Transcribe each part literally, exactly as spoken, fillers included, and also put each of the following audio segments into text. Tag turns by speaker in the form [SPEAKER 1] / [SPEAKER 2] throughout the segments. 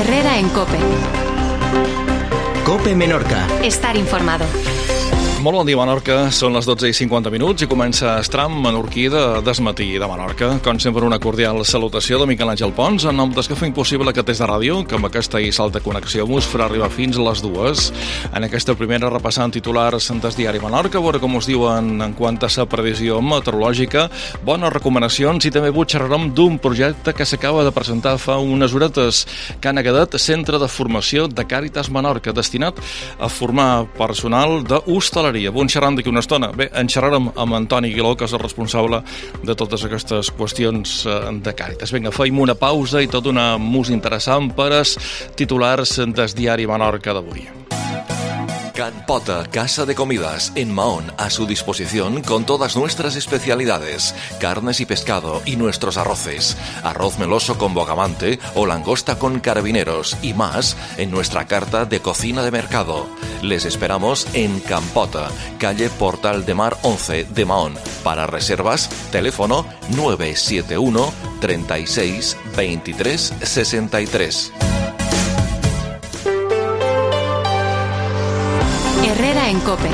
[SPEAKER 1] Herrera en COPE.
[SPEAKER 2] COPE Menorca.
[SPEAKER 1] Estar informado.
[SPEAKER 3] Molt bon dia, Menorca. Són les dotze i cinquanta minuts i comença Estram menorquí de Desmatí de Menorca. Com sempre, una cordial salutació de Miquel Àngel Pons, en nom dels que fem possible que des de ràdio, que amb aquesta i salta connexió mos farà arribar fins a les dues. En aquesta primera repassant titulars des diari Menorca, a veure com us diuen en quant a la previsió meteorològica, bones recomanacions i també avui xerrarem d'un projecte que s'acaba de presentar fa unes horetes, que han quedat Centre de Formació de Càritas Menorca, destinat a formar personal d'hostaleria. Avui en xerram d'aquí una estona. Bé, en xerrarem amb Antoni Guiló, que és el responsable de totes aquestes qüestions de Càritas. Vinga, feim una pausa i tot una música interessant per als titulars del diari Menorca d'avui.
[SPEAKER 4] Can Pota, casa de comidas en Mahón, a su disposición con todas nuestras especialidades, carnes y pescado y nuestros arroces, arroz meloso con bogavante o langosta con carabineros y más en nuestra carta de cocina de mercado. Les esperamos en Can Pota, calle Portal de Mar once de Mahón. Para reservas, teléfono nueve siete uno, treinta y seis, veintitrés, sesenta y tres.
[SPEAKER 1] Herrera en COPE.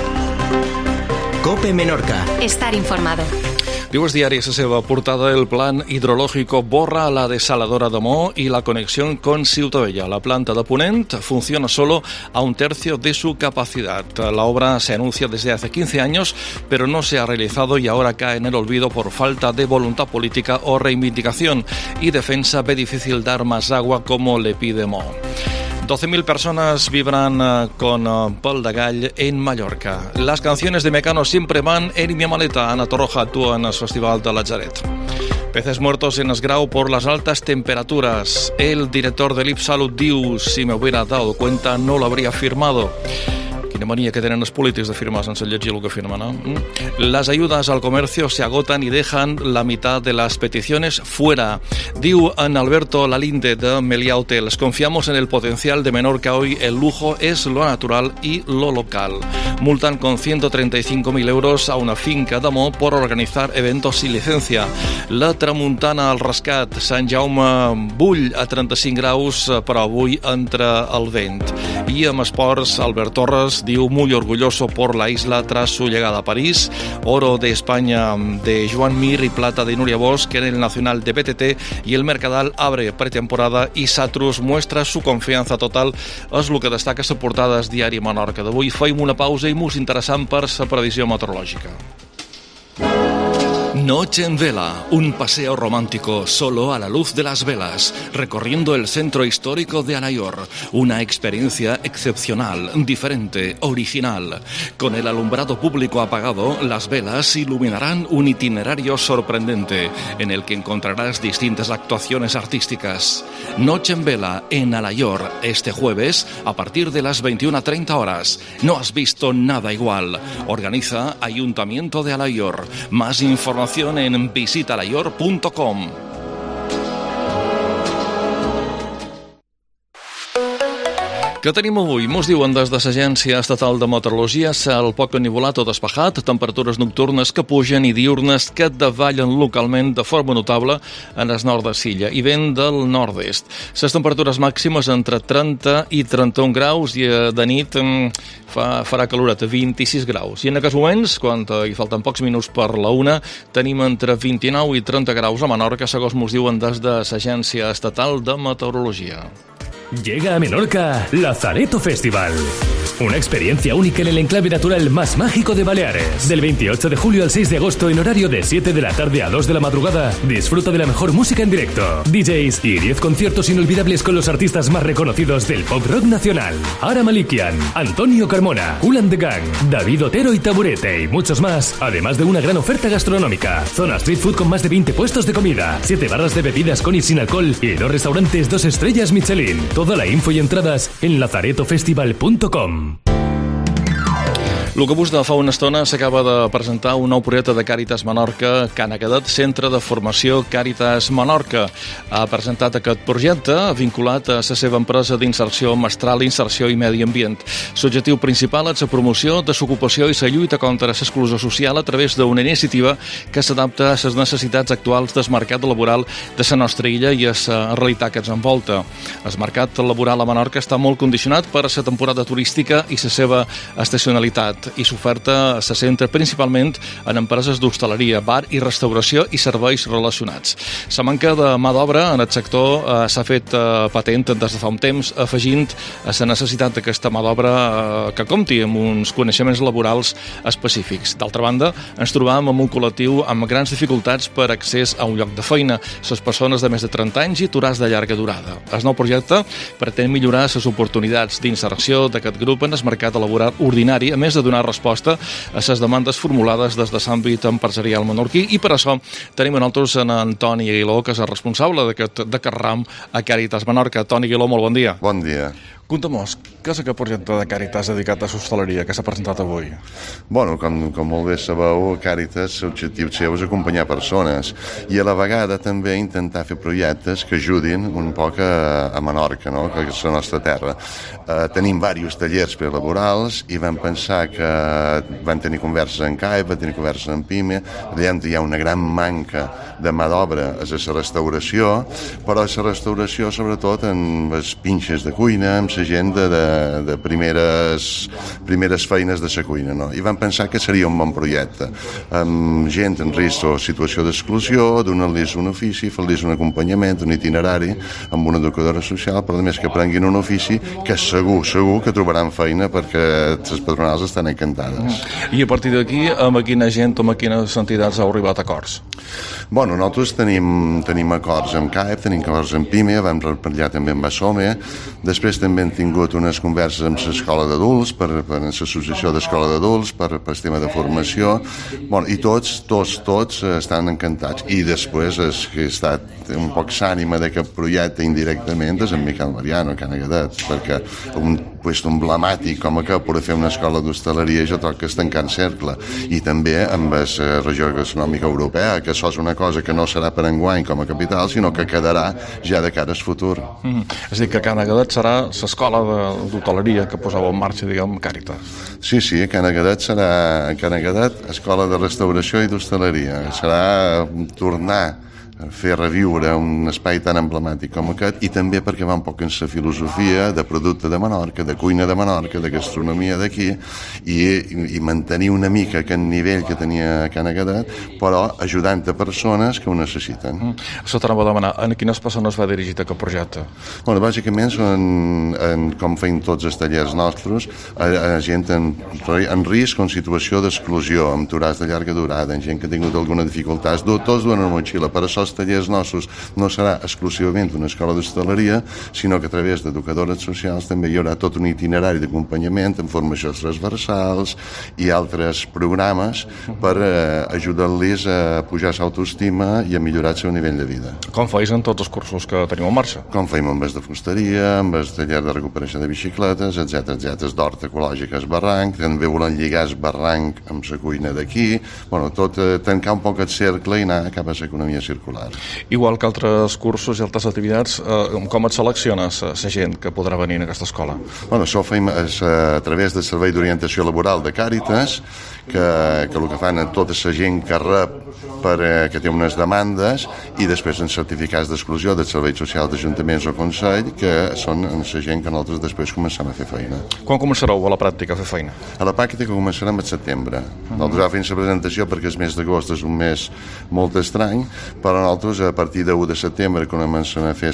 [SPEAKER 2] COPE Menorca.
[SPEAKER 1] Estar informado.
[SPEAKER 3] Diu el diari a la seva portada: el plan hidrológico borra la desaladora de Mo y la conexión con Ciutadella. La planta de Ponent funciona solo a un tercio de su capacidad. La obra se anuncia desde hace quince años, pero no se ha realizado y ahora cae en el olvido por falta de voluntad política o reivindicación. Y Defensa ve difícil dar más agua como le pide Mo. doce mil personas vibran con uh, Pol de Gall en Mallorca. Las canciones de Mecano siempre van en mi maleta. Ana Torroja actúa en el Festival de Latzaret. Peces muertos en Esgrau por las altas temperaturas. El director del IPSalud diu: si me hubiera dado cuenta no lo habría firmado. Quina mania que tenen els polítics de firmar sense llegir el que firmen, ¿no? Las ayudas al comercio se agotan y dejan la mitad de las peticiones fuera. Diu en Alberto Lalinde de Meliá Hotels: confiamos en el potencial de Menorca hoy, el lujo es lo natural y lo local. Multan con ciento treinta y cinco mil euros a una finca de Mo por organizar eventos sin licencia. La tramuntana al rescat. Sant Jaume bull a trenta-cinc graus, però avui entra el vent. I amb esports, Albert Torres diu: muy orgulloso por la isla tras su llegada a París. Oro de España de Joan Mir y plata de Núria Bosch en el Nacional de B T T, y el Mercadal abre pretemporada y Satrus muestra su confianza total. És el que destaca la portada del diari Menorca d'avui. Feim una pausa i mos interessant per la previsió meteorològica. Noche en vela, un paseo romántico solo a la luz de las velas, recorriendo el centro histórico de Alayor. Una experiencia excepcional, diferente, original. Con el alumbrado público apagado, las velas iluminarán un itinerario sorprendente en el que encontrarás distintas actuaciones artísticas. Noche en vela en Alayor, este jueves a partir de las veintiuna treinta horas. No has visto nada igual. Organiza Ayuntamiento de Alayor. Más información en visita alayor punto com. Què tenim avui? Mos diuen des de l'Agència Estatal de Meteorologia cel poc ennuvolat o despejat, temperatures nocturnes que pugen i diurnes que davallen localment de forma notable en el nord de Silla i vent del nord-est. Les temperatures màximes entre trenta i trenta-un graus i de nit fa, farà caloret a vint-i-sis graus. I en aquests moments, quan hi falten pocs minuts per la una, tenim entre vint-i-nou i trenta graus a Menorca, segons mos diuen des de l'Agència Estatal de Meteorologia.
[SPEAKER 5] Llega a Menorca Lazareto Festival. Una experiencia única en el enclave natural más mágico de Baleares. Del veintiocho de julio al seis de agosto en horario de siete de la tarde a dos de la madrugada, disfruta de la mejor música en directo, D Js y diez conciertos inolvidables con los artistas más reconocidos del pop rock nacional. Ara Malikian, Antonio Carmona, Kool and the Gang, David Otero y Taburete y muchos más, además de una gran oferta gastronómica. Zona street food con más de veinte puestos de comida, siete barras de bebidas con y sin alcohol y dos restaurantes dos estrellas Michelin. Toda la info y entradas en lazareto festival punto com.
[SPEAKER 3] El que de fa una estona s'acaba de presentar un nou projecte de Càritas Menorca, Cana Gadet, Centre de Formació Càritas Menorca. Ha presentat aquest projecte vinculat a la seva empresa d'inserció mestral, inserció i medi ambient. L'objectiu principal és la promoció de l'ocupació i la lluita contra l'exclusió social a través d'una iniciativa que s'adapta a les necessitats actuals del mercat laboral de la nostra illa i a la realitat que ens envolta. El mercat laboral a Menorca està molt condicionat per la temporada turística i la seva estacionalitat, i l'oferta se centra principalment en empreses d'hostaleria, bar i restauració i serveis relacionats. La manca de mà d'obra en el sector eh, s'ha fet eh, patent des de fa un temps, afegint a la necessitat d'aquesta mà d'obra eh, que compti amb uns coneixements laborals específics. D'altra banda, ens trobam amb un col·lectiu amb grans dificultats per accés a un lloc de feina, les persones de més de trenta anys i aturats de llarga durada. El nou projecte pretén millorar les oportunitats d'inserció d'aquest grup en el mercat laboral ordinari, a més de donar resposta a les demandes formulades des de l'àmbit empresarial menorquí, i per això tenim en nosaltres en Antoni Aguiló, que és el responsable d'aquest ram a Càritas Menorca. Toni Aguiló, molt bon dia.
[SPEAKER 2] Bon dia.
[SPEAKER 3] Conta'm-nos, què és aquest projecte de Càritas dedicat a l'hostaleria que s'ha presentat avui?
[SPEAKER 2] Bueno, com, com molt bé sabeu, Càritas, l'objectiu seu és acompanyar persones i a la vegada també intentar fer projectes que ajudin un poc a, a Menorca, no? Que és la nostra terra. Uh, tenim diversos tallers prelaborals i vam pensar que van tenir converses en C A E P, van tenir converses en PIME, allà hi ha una gran manca de mà d'obra és a la restauració, però a la restauració sobretot en les pinxes de cuina, amb la gent de, de, de primeres, primeres feines de la cuina, no? I vam pensar que seria un bon projecte, amb gent en risc o situació d'exclusió, donar-los un ofici, fer-los un acompanyament, un itinerari, amb una educadora social, però a més que aprenguin un ofici que segur, segur que trobaran feina perquè les patronals estan encantades.
[SPEAKER 3] I a partir d'aquí, amb quina gent o amb quines entitats heu arribat a acords?
[SPEAKER 2] Bueno, nosaltres tenim, tenim acords amb C A E P, tenim acords amb PIME, vam parlar també amb ASOME, després també hem tingut unes converses amb l'escola d'adults, per, per l'associació d'escola d'adults, per, per el tema de formació, bueno, i tots, tots, tots estan encantats. I després és que ha estat un poc s'ànima d'aquest projecte indirectament és en Miquel Mariano, Cana Gadet, perquè un puesto emblemàtic com aquest per fer una escola d'hostaleria jo trobo que és tancant cercle, i també amb la regió gastronòmica europea, que això és una cosa que no serà per enguany com a capital, sinó que quedarà ja de cara al futur.
[SPEAKER 3] Mm. És a dir, que Cana Gadet serà l'escola d'hostaleria que posava en marxa, diguem, Càritas.
[SPEAKER 2] Sí, sí, Cana Gadet serà Cana Gadet, escola de restauració i d'hostaleria. Serà tornar a fer reviure un espai tan emblemàtic com aquest, i també perquè va un poc en la filosofia de producte de Menorca, de cuina de Menorca, de gastronomia d'aquí, i, i mantenir una mica aquest nivell que tenia Cana Gadet, però ajudant a persones que ho necessiten.
[SPEAKER 3] Mm. Això t'anava a demanar, en quines persones va dirigit aquest projecte?
[SPEAKER 2] Bueno, bàsicament són, en, com feim tots els tallers nostres, a, a gent en, en risc o en situació d'exclusió, amb aturats de llarga durada, en gent que ha tingut alguna dificultat, tots duen una motxilla. Per això els tallers nostres no serà exclusivament una escola d'hostaleria, sinó que a través d'educadores socials també hi haurà tot un itinerari d'acompanyament amb formacions transversals i altres programes per eh, ajudar-los a pujar l'autoestima i a millorar el seu nivell de vida.
[SPEAKER 3] Com feis en tots els cursos que teniu en marxa?
[SPEAKER 2] Com feim amb els de fusteria, amb el taller de recuperació de bicicletes, etcètera, etcètera, d'hort ecològic al barranc, també volen lligar el barranc amb la cuina d'aquí, bueno, tot eh, tancar un poc el cercle i anar cap a l'economia circular.
[SPEAKER 3] Igual que altres cursos i altres activitats, eh, com et selecciones la gent que podrà venir a aquesta escola?
[SPEAKER 2] Bueno, això ho fem a, a través del Servei d'Orientació Laboral de Càritas, que, que el que fan a tota la gent que rep per, eh, que té unes demandes, i després en certificats d'exclusió dels serveis socials d'ajuntaments o consell, que són la gent que nosaltres després començam a fer feina.
[SPEAKER 3] Quan començareu a la pràctica a fer feina?
[SPEAKER 2] A la pràctica començarem al setembre. Uh-huh. Nosaltres ja fem la presentació perquè el mes d'agost és un mes molt estrany, però nosaltres a partir de u de setembre comencem a fer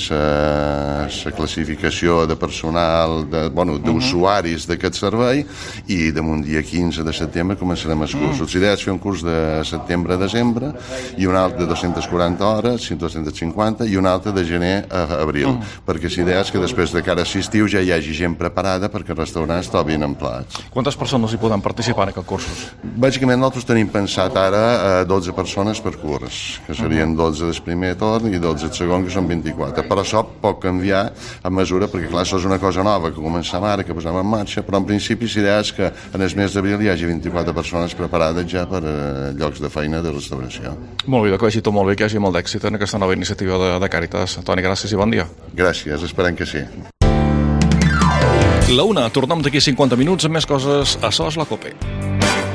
[SPEAKER 2] la classificació de personal, de, bueno, d'usuaris uh-huh. d'aquest servei, i damunt dia quinze de setembre comencem començarem els cursos. L'idea és fer un curs de setembre a desembre i un altre de dues-centes quaranta hores, dues-centes cinquanta, i un altre de gener a abril, mm. perquè l'idea és que després de cara a l'estiu ja hi hagi gent preparada perquè els restaurants trobin emplats.
[SPEAKER 3] Quantes persones hi poden participar en aquests cursos?
[SPEAKER 2] Bàsicament nosaltres tenim pensat ara dotze persones per curs, que serien dotze del primer torn i dotze del segon, que són vint-i-quatre. Però això pot canviar a mesura, perquè clar, això és una cosa nova que comencem ara, que posem en marxa, però en principi l'idea és que en el mes d'abril hi hagi vint-i-quatre persones preparades ja per a llocs de feina de restauració.
[SPEAKER 3] Molt bé, que vagi tot molt bé, que hi hagi molt d'èxit en aquesta nova iniciativa de, de Càritas. Toni, gràcies i bon dia.
[SPEAKER 2] Gràcies, esperem que sí.
[SPEAKER 3] La una, tornem d'aquí cinquanta minuts amb més coses a Sos la COPE.